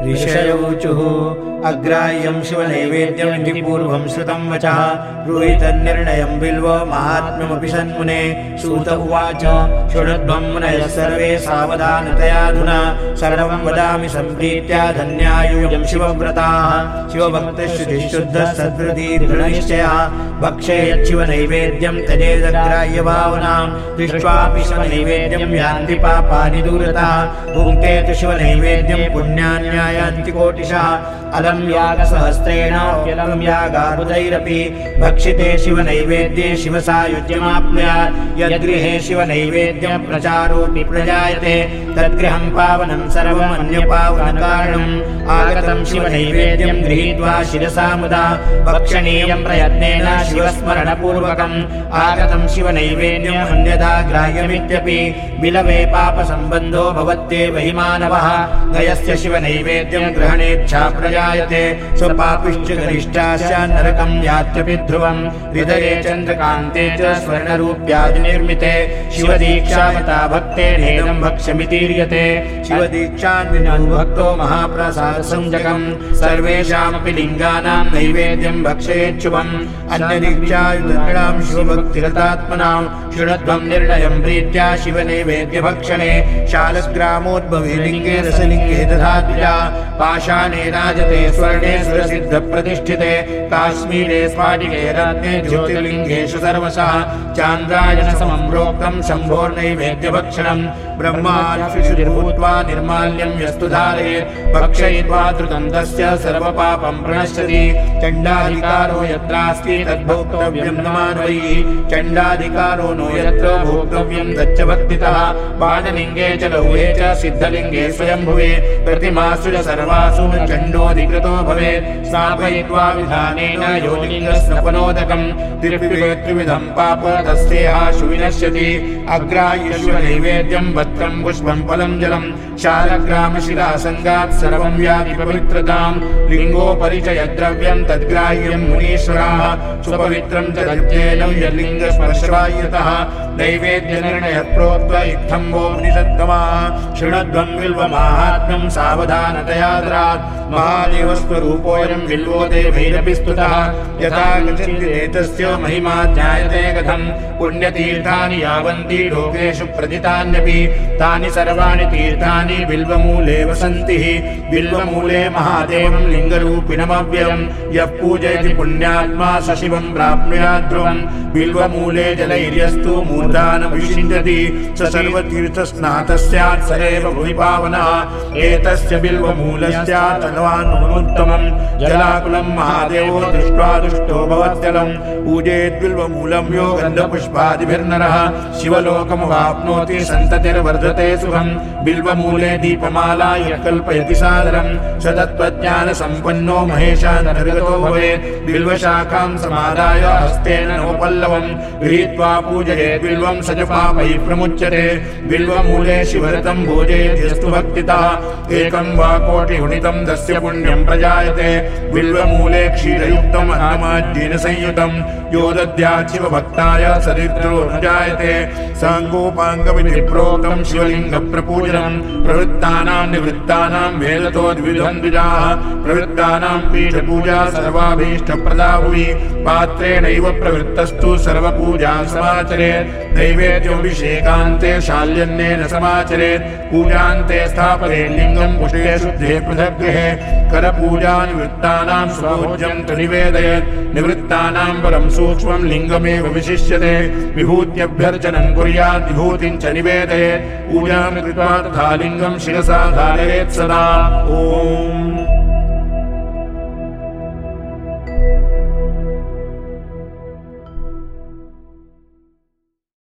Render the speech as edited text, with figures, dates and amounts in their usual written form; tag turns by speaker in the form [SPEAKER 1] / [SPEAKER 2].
[SPEAKER 1] ऋषयोचुः अग्राह्यं शिवनैवेद्यमिति पूर्वं श्रुतं वचः ब्रूहितन्निर्णयं बिल्वो महात्म्यमपि सन्मुने सूत उवाच शृण्वं मुनयः सर्वे सावधानतयाधुना सर्वं वदामि सम्प्रीत्या धन्यायूयं शिवव्रताः शिवभक्तश्रुतिशुद्धः सद्वृदीर्घनिश्चयः भक्षे यच्छिवनैवेद्यं त्यजेदग्राह्यभावनां दृष्ट्वापि शिवनैवेद्यं यान्ति पापानि दूरतः भुङ्क्ते तु शिवनैवेद्यं पुण्यान्यायान्ति कोटिशः अलं यागसहस्रेण यलं यागार्बुदैरपि भक्षिते शिवनैवेद्ये शिवसायुज्यमाप्नुयात् यद्गृहे शिवनैवेद्यं प्रचारोऽपि प्रजायते तद्गृहं पावनं सर्वमन्यपावनकारणम् आगतं शिवनैवेद्यं गृहीत्वा शिरसा मुदा भक्षणीयं प्रयत्नेन शिवस्मरणपूर्वकम् आगतं शिवनैवेद्यम् अन्यथा ग्राह्यमित्यपि बिलवे पापसम्बन्धो भवत्येव हि मानवः गयस्य शिवनैवेद्यं ग्रहणेच्छा प्रजायते स्वपापिश्च गरिष्ठाश्चान्नरकं यात्यपि ध्रुवम् हृदये चन्द्रकान्ते च स्वर्णरूप्यादिनिर्मिते शिवदीक्षावता भक्तेनेदं भक्ष्यमितीर्यते शिवदीक्षान्विनो भक्तो महाप्रसादसंजकम् सर्वेषामपि लिङ्गानां नैवेद्यं भक्षयेच्छुवम् अन्यदीक्षायुतॄणां शिवभक्तिरतात्मनां शृण्वं निर्णयं प्रीत्या शिवनैवेद्यभक्षणे शालग्रामोद्भवे लिङ्गे रसलिङ्गे दधात्या पाषाणे राजते स्वर्णे सुरसिद्धप्रतिष्ठिते काश्मीरे स्फाटिके रत्ने ज्योतिर्लिङ्गेषु सर्वशः चान्द्रायणसमं प्रोक्तं शम्भोर्नैवेद्यभक्षणम् ब्रह्मार्षिषुर्भूत्वा निर्माल्यं यस्तु धारयेत् भक्षयित्वा धृतं तस्य सर्वपापं प्रणश्यति चण्डाधिकारो यत्रास्ति तद्भोक्तव्यं न मानवैः चण्डाधिकारो नो यत्र भोक्तव्यं तच्च भक्तितः पादलिङ्गे च लौहे च सिद्धलिङ्गे स्वयंभुवे प्रतिमासु च सर्वासु चण्डोऽधिकृतो भवेत् स्थापयित्वा विधानेन यो लिङ्गस्नपनोदकं त्रिविधं पाप तस्येहाशु विनश्यति अग्राह्यशिवनैवेद्यं वस्त्रं पुष्पं फलं जलं शालग्रामशिलासङ्गात् सर्वं याति पवित्रतां लिङ्गोपरि च यद्द्रव्यं तद्ग्राह्यं मुनीश्वराः सुपवित्रं च दत्येनं यल्लिङ्गस्पर्शवायतः नैवेद्यनिर्णयः प्रोक्त्वा इत्थं वो मुनिसत्तमाः शृण्वं बिल्वमाहात्म्यं सावधानतयादरात् महादेवस्वरूपोऽयं बिल्वो देवैरपि स्तुतः यथा कचिदेतस्य महिमा ज्ञायते कथं पुण्यतीर्थानि यावन्ति लोकेषु प्रतितान्यपि तानि सर्वाणि तीर्थानि बिल्वमूले वसन्ति बिल्वमूले महादेवं लिङ्गरूपिणमव्ययं यः पूजयति पुण्यात्मा स शिवं प्राप्नुयात् ध्रुवम् बिल्वमूले जलैर्यस्तु मूर्धानमविषिञ्चति स सर्वतीर्थस्नातः स्यात् सरेव भुवि पावनः एतस्य बिल्वमूलस्यात् तन्वान्मुत्तमम् जलाकुलं महादेवो दृष्ट्वा दुष्टो भवत्यलम् पूजेद्बिल्वमूलं यो गन्धपुष्पादिभिर्नरः शिवलोकमवाप्नोति सन्ततिर्वर्धते सुखम् बिल्वमूले दीपमाला यः कल्पयति सादरम् स तत्त्वज्ञानसम्पन्नो महेशानर्गतो भवेत् बिल्वशाखां समादाय हस्तेन नवपल्लवम् गृहीत्वा पूजयेत् बिल्वं स च पापैः प्रमुच्यते बिल्वमूले शिवरतं भोजयेद्यस्तु भक्तितः एकं वा कोटिगुणितं तस्य पुण्यं प्रजायते बिल्वमूले क्षीरयुक्तम् अन्नमाज्येन संयुतं यो दद्यात् शिवभक्ताय सरिद्रो न जायते साङ्गोपाङ्गमिति प्रोक्तं शिवलिङ्गप्रपूजनं प्रवृत्तानां निवृत्तानां वेदतो द्विविधं द्विजाः प्रवृत्तानां पीठपूजा सर्वाभीष्टप्रदा भुवि पात्रेणैव प्रवृत्तस्तु सर्वपूजा समाचरेत् नैवेद्योऽभिषेकान्ते शाल्यन्नेन समाचरेत् पूजान्ते स्थापयेत् लिङ्गं पुष्टे शुद्धे पृथग्गृहे करपूजा निवृत्तानां स्वभोज्यं तु निवेदयेत् निवृत्तानां परं सूक्ष्मं लिङ्गमेव विशिष्यते विभूत्यभ्यर्चनं कुर्यात् विभूतिं च निवेदयेत् पूजां कृत्वा तथा लिङ्गं शिरसा धारयेत् सदा ॐ